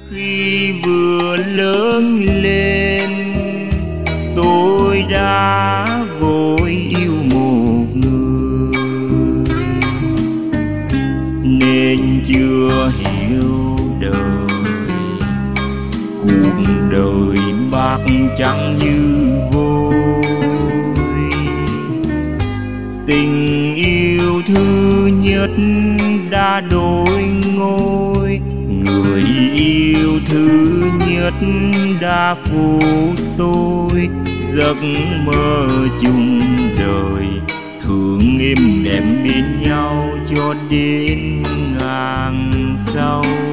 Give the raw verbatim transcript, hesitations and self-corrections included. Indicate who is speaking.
Speaker 1: Khi vừa lớn lên, tôi đã vội yêu một người, nên chưa hiểu đời. Cuộc đời bạc trắng như vôi, tình yêu thứ nhất đã đổi ngôi. Người yêu thứ nhất đã phụ tôi, giấc mơ chung đời thương êm đềm bên nhau cho đến ngàn sau.